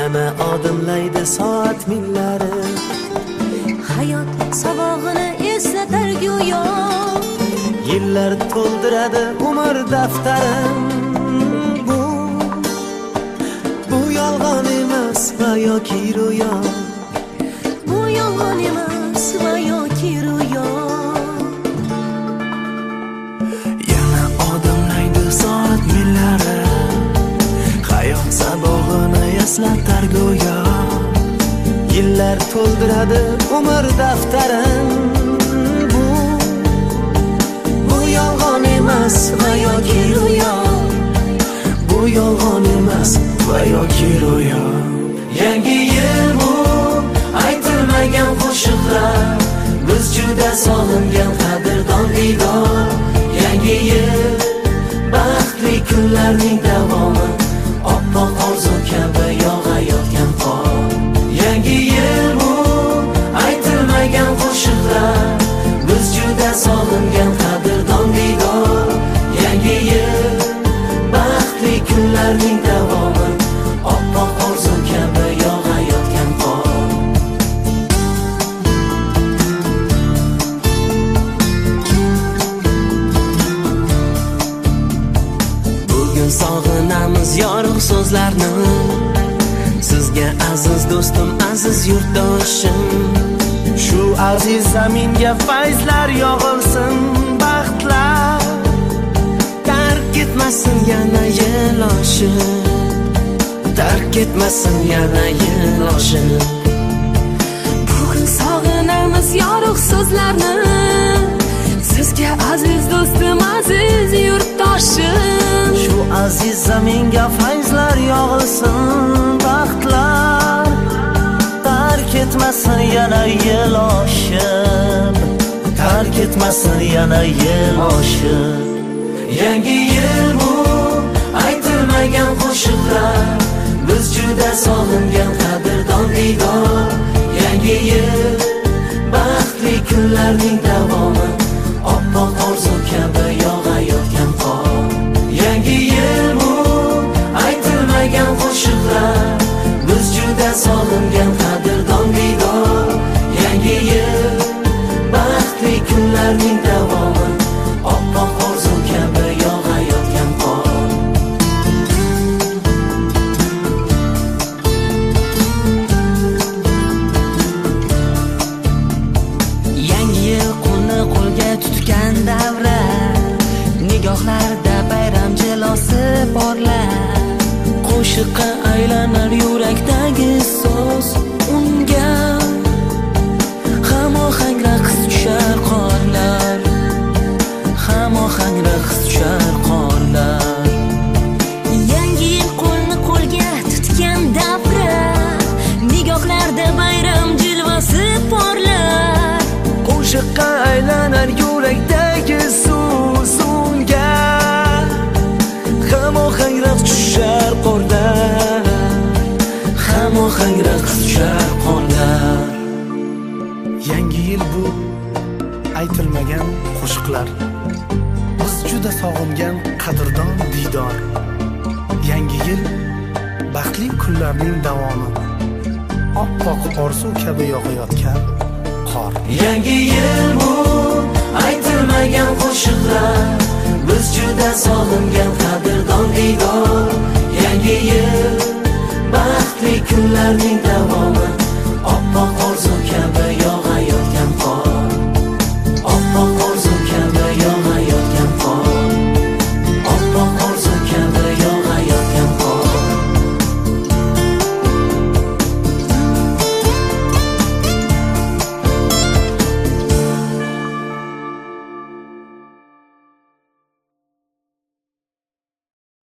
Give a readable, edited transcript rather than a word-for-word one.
yana odimlaydi soat millari. Hayot sabog'ini eslatar go'yo, Yillar to'ldiradi umr daftarim. Bu yolg'on emas va yoki ro'yo. bu yolg'on emas va yoki ro'yo. Yana odimlaydi soat millari, hayot sabog'ini eslatar go'yo. Yillar to'ldiradi umr daftarim. Bu yolg'on emas va yoki ro'yo. Bu yolg'on emas va yoki ro'yo. Yangi yil bu aytilmagan qo'shiqlar, biz juda sog'ingan qadrdon diydor. Yangi yil baxtli kunlarning davomi, oppoq orzu kabi yog'ayotgan qor. Yangi yil bu aytilmagan qo'shiqlar, biz juda sog'ingan qadrdon diydor. Yangi yil baxtli kunlarning davomi, oppoq orzu kabi yog'ayotgan qor. Bugun sog'inamiz yorug' so'zlarni, sizga aziz do'stim, aziz yurtdoshim. Shu aziz zaminga fayzlar yog'ilsin, baxtlar tark etmasin yana yeloshi, tark etmasin yana yeloshi. Bugun sog'inamiz yorug' so'zlarni, sizga aziz do'stim, aziz yurtdoshim. Shu aziz zaminga fayzlar yog'ilsin, baxtlar tark etmasin yana yeloshib, tark etmasin yana yeloshib. Yangi yil bu aytilmagan qo'shiqlar, biz juda sog'ingan qadrdon diydor. Yangi yil baxtli kunlarning davomi, oppoq orzu kabi yog'ayotgan qor. Yangi yil bu aytilmagan qo'shiqlar, biz juda sog'ingan qadrdon diydor. Yangi yil baxtli kunlarning davomi, oppoq orzu kabi yog'ayotgan qor. Yangi yil qo'lni qo'lga tutgan davra, nigohlarda bayram jilosi porlar. Qo'shiqqa aylanar yurakdagi so'z, unga hamohang raqs tushar qorlar, hamohang raqs tushar qorlar. Yangi yil qo'lni qo'lga tutgan davra, nigohlarda bayram jilvasi porlar. Qo'shiqqa aylanar yurakdagi so'z, unga hamohang raqs tushar qorlar, hamohang raqs tushar qorlar. Yangi yil bu aytilmagan qo'shiqlar, biz juda sog'ingan qadrdon diydor. Yangi yil baxtli kunlarning davomi, oppoq orzu kabi yog'ayotgan qor. Yangi yil bu aytilmagan qo'shiqlar, biz juda sog'ingan qadrdon diydor. Yangi yil baxtli kunlarning davomi,